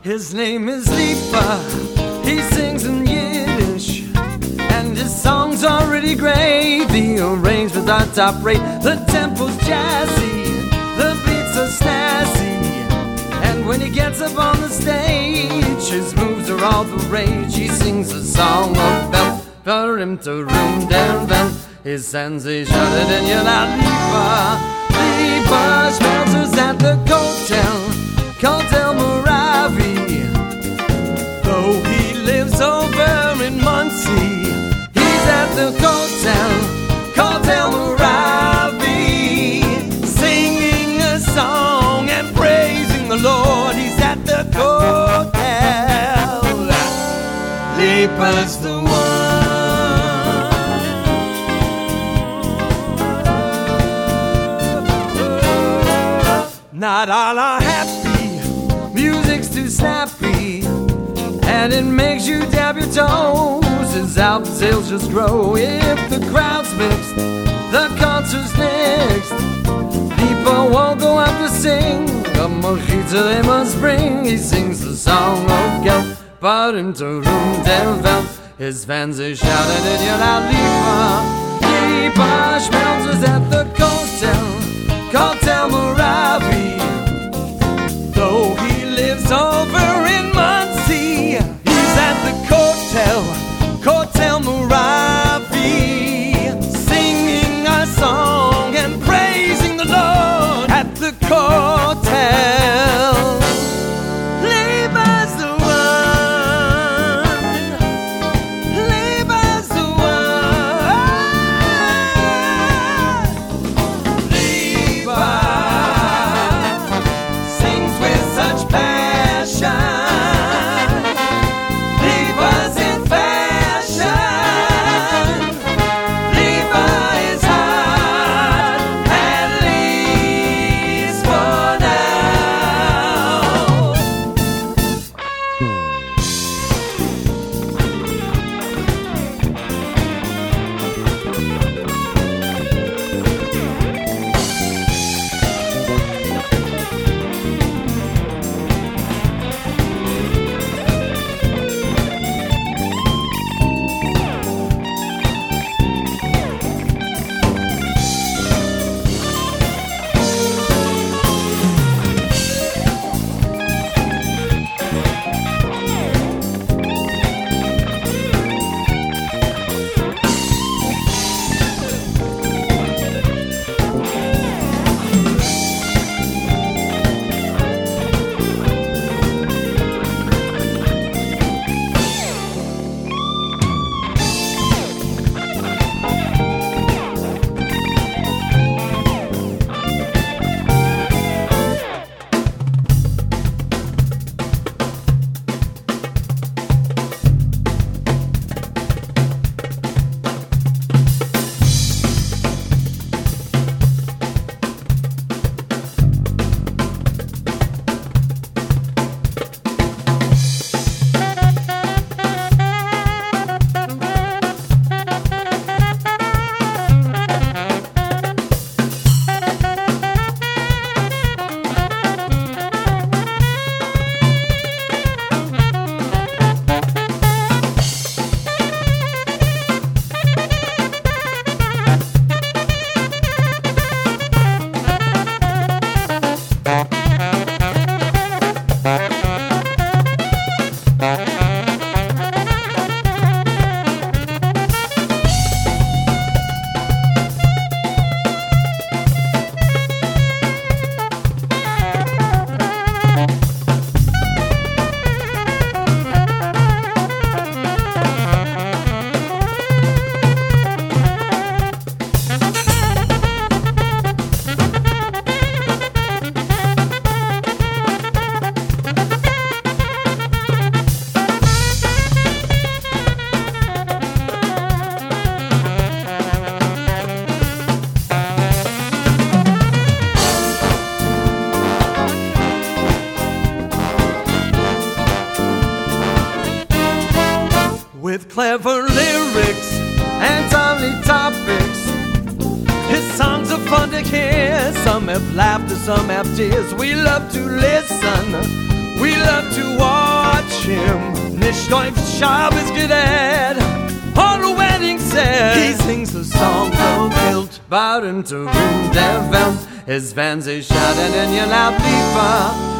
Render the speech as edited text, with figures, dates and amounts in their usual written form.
His name is Lipa, he sings in Yiddish, and his songs are really great. The arrangements are top rate, the tempo's jazzy, the beats are snazzy, and when he gets up on the stage, his moves are all the rage. He sings a song about for him to room down down. His sensei shouted and yelled out, Lipa, Lipa Schmelzer's at the Kotel Moravi. Though he lives over in Muncie, he's at the Kotel Moravi, singing a song and praising the Lord. He's at the Kotel. Lipa's the one. Not all are happy, music's too snappy, and it makes you dab your toes. His album sales just grow. If the crowd's mixed, the concert's next. People won't go out to sing, a mojito they must bring. He sings the song of Gel, but into room del Vel. His fans are shouting and yell out, Lipa, Lipa Schmelzer's at the Kotel Moravi. Though he lives over in Muncie, he's at the Kotel Moravi, singing a song and praising the Lord at the Kotel. Lipa's the one. Lipa's the one. Lipa sings with such passion. Lipa's in fashion. Lipa is hot, at least for with clever lyrics and timely topics. His songs are fun to hear. Some have laughter, some have tears. We love to listen, we love to walk. nicht läuft, sharp as Gedad. On a wedding set, he sings the song so guilt. Baren to ring der Welt, his fans is shouting in your loud beeper.